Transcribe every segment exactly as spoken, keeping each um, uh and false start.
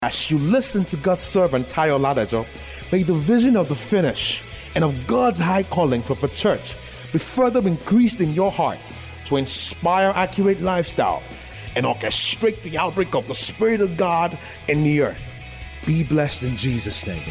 As you listen to God's servant Tayo Ladajo, may the vision of the finish and of God's high calling for the church be further increased in your heart to inspire accurate lifestyle and orchestrate the outbreak of the Spirit of God in the earth. Be blessed in Jesus' name.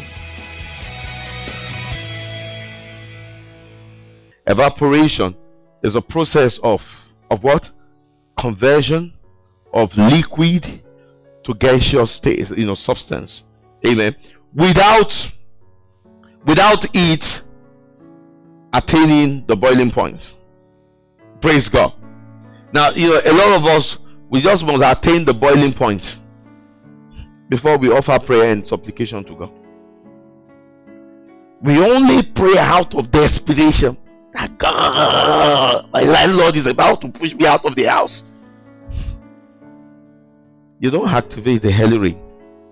Evaporation is a process of of what? Conversion of liquid to gaseous state, you know, substance. Amen. Without without it attaining the boiling point. Praise God. Now, you know, a lot of us, we just must attain the boiling point before we offer prayer and supplication to God. We only pray out of desperation. God, my landlord is about to push me out of the house. You don't activate the heli ring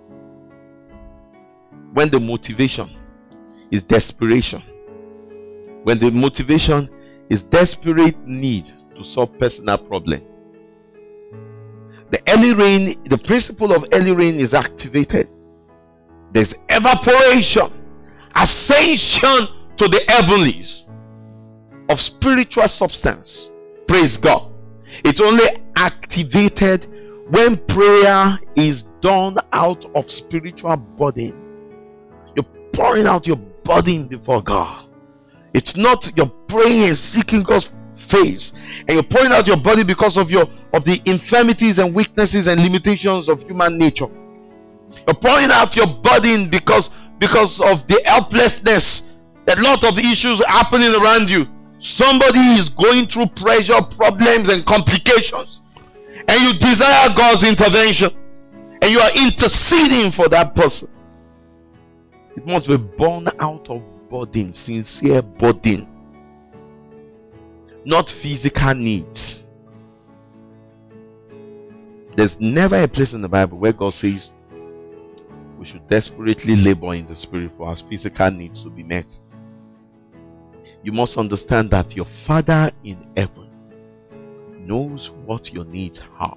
when the motivation is desperation. When the motivation is desperate need to solve personal problem. The early rain, the principle of early rain is activated. There's evaporation, ascension to the heavenlies of spiritual substance. Praise God. It's only activated when prayer is done out of spiritual burden. You're pouring out your burden before God. It's not you're praying and seeking God's face, and you're pouring out your body because of your of the infirmities and weaknesses and limitations of human nature. You're pouring out your burden because because of the helplessness. A lot of issues happening around you. Somebody is going through pressure, problems, and complications, and you desire God's intervention, and you are interceding for that person. It must be born out of burden, sincere burden, not physical needs. There's never a place in the Bible where God says we should desperately labor in the spirit for our physical needs to be met. You must understand that your Father in heaven knows what your needs are.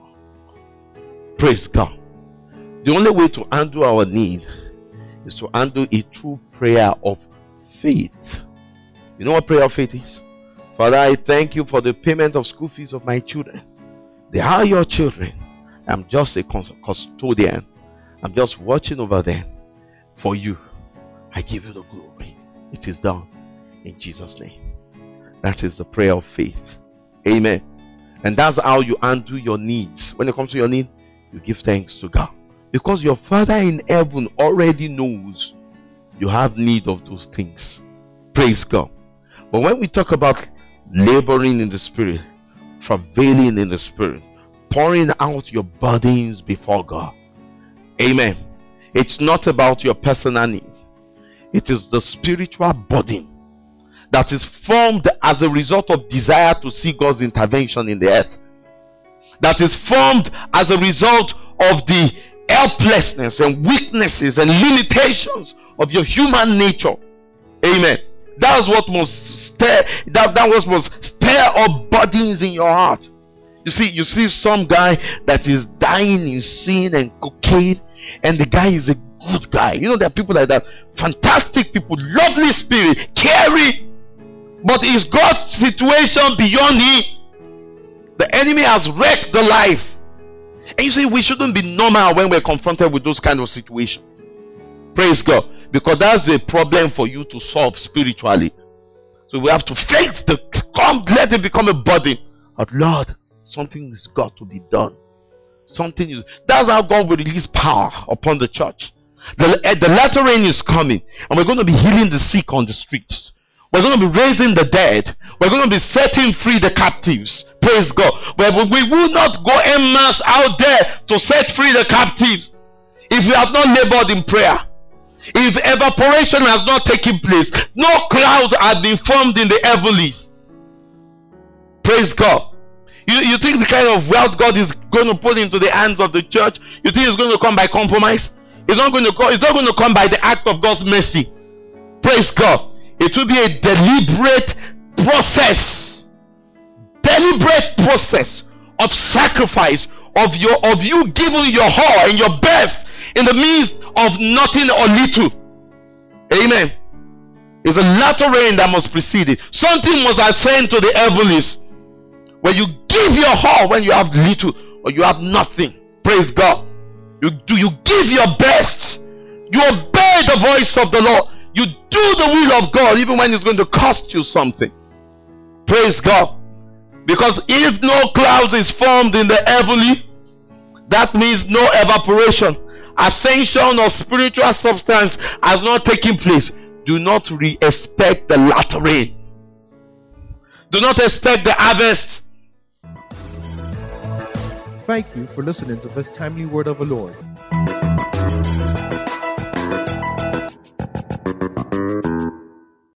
Praise God. The only way to handle our need is to handle it through prayer of faith. You know what prayer of faith is? Father, I thank you for the payment of school fees of my children. They are your children. I'm just a custodian. I'm just watching over them. For you, I give you the glory. It is done in Jesus' name. That is the prayer of faith. Amen. And that's how you handle your needs. When it comes to your need, you give thanks to God, because your Father in heaven already knows you have need of those things. Praise God. But when we talk about laboring in the spirit, travailing in the spirit, pouring out your burdens before God, amen, it's not about your personal need. It is the spiritual burden that is formed as a result of desire to see God's intervention in the earth. That is formed as a result of the helplessness and weaknesses and limitations of your human nature. Amen. That's what must stir that, that was must stir up burdens in your heart. You see, you see some guy that is dying in sin and cocaine, and the guy is a good guy. You know, there are people like that. Fantastic people, lovely spirit, caring. But is God's situation beyond him? The enemy has wrecked the life. And you see, we shouldn't be normal when we're confronted with those kind of situations. Praise God. Because that's the problem for you to solve spiritually. So we have to face the come, let it become a burden. But Lord, something has got to be done. Something is, that's how God will release power upon the church. The, the latter rain is coming, and we're going to be healing the sick on the streets. We're going to be raising the dead. We're going to be setting free the captives. Praise God. But we will not go en masse out there to set free the captives if we have not labored in prayer. If evaporation has not taken place, no clouds have been formed in the heavenlies. Praise God. You, you think the kind of wealth God is going to put into the hands of the church, you think it's going to come by compromise? It's not going to come, it's not going to come by the act of God's mercy. Praise God. It will be a deliberate process. Deliberate process of sacrifice, of your of you giving your all and your best in the midst of nothing or little. Amen. It's a latter rain that must precede it. Something must ascend to the heavens. When you give your all, when you have little or you have nothing, praise God. You do you give your best. You obey the voice of the Lord. You do the will of God even when it's going to cost you something. Praise God. Because if no clouds is formed in the heavenly, that means no evaporation, ascension of spiritual substance has not taken place. Do not re-expect the latter rain. Do not expect the harvest. Thank you for listening to this timely word of the Lord.